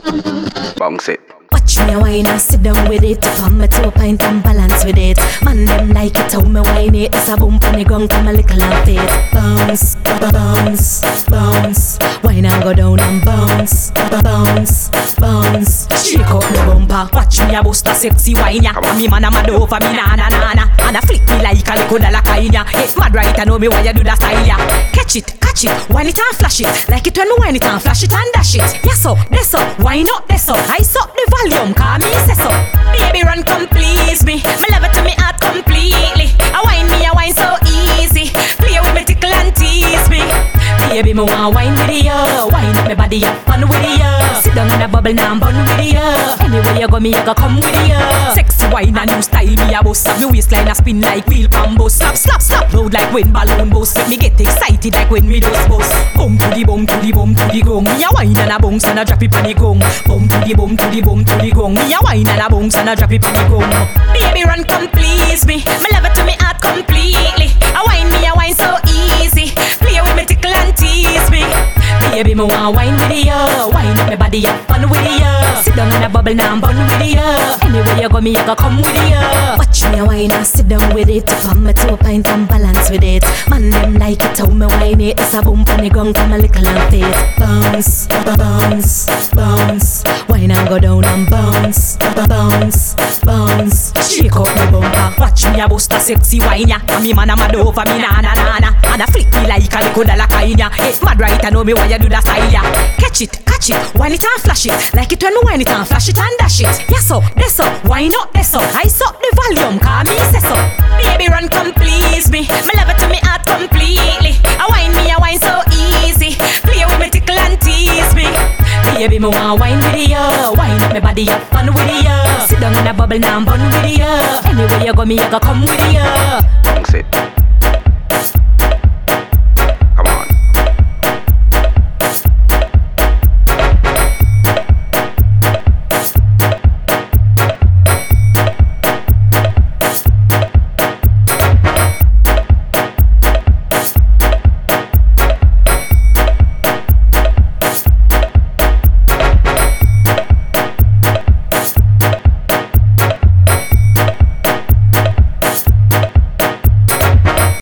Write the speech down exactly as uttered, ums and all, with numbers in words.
Bounce it. Watch me wine and sit down with it. From me to a pint and balance with it. Man them like it how me wine it. It's a boom from the ground come a little and fit. Bounce, bounce, bounce. Wine and go down and bounce, bounce, bounce. Shake up the bumper. Watch me a bust a sexy wine ya. Me man a mad over me na na na na. And a flick me like a little dollar coin ya. It's mad right I know me why you do that style ya. Catch it, catch it, wine it and flash it. Like it when me wine it and flash it and dash it. Yes so, this so, wine up this so. Ice up the volume, call me say so. Baby run come please me. Me love it to me heart completely. I wine me, I wine so easy. Play with me tickle and tease me. Baby me want wine with you. Wine up me body, have fun with you. Sit down in a bubble now and bun with you. Anywhere you go me, I go come with you. Sexy wine and new style me a bust. Me waistline a spin like wheel combo. Slap, slap, slap. Loud like when balloon bust. Make me get excited like when me does bust. Boom to the boom to the boom to the gong. Me a wine and a bounce and a drop it on the gong. Boom to the boom to the boom to the gong. Me a wine and a bounce and a drop it on the gong. Baby run come please me. Me love it to me heart completely. I wine me, I wine so easy. Play with me tickle and tease me. Baby me want wine with you. Wine up me body, have fun with you. Sit down in a bubble now and bun with you. Anywhere you go me, I go come with you. Watch me a wine and sit down with it. From me to a pint and balance with it. Man them like it how me wine it. It's a boom from the ground come a little and fit. Bounce, bounce, bounce. Wine and go down and bounce, bounce, bounce. Shake up my bumper. Watch me a bust a sexy wine ya. And me man a mad over me na na na na. And a flick me like a little dollar coin ya. It's mad right I know me why you do that style ya. Catch it, catch it, wine it and flash it. Like it when me wine it and flash it and dash it. Yes so, this so, wine up this so. Ice up the volume, call me say so. Baby run come please me. Me love it to me heart completely. I wine me, I wine so easy. Play with me tickle and tease me. Baby me want wine with you. Wine up me body, have fun with you. Sit down in a bubble now and bun with you. Anywhere you go me, I go come with you. Bounce it.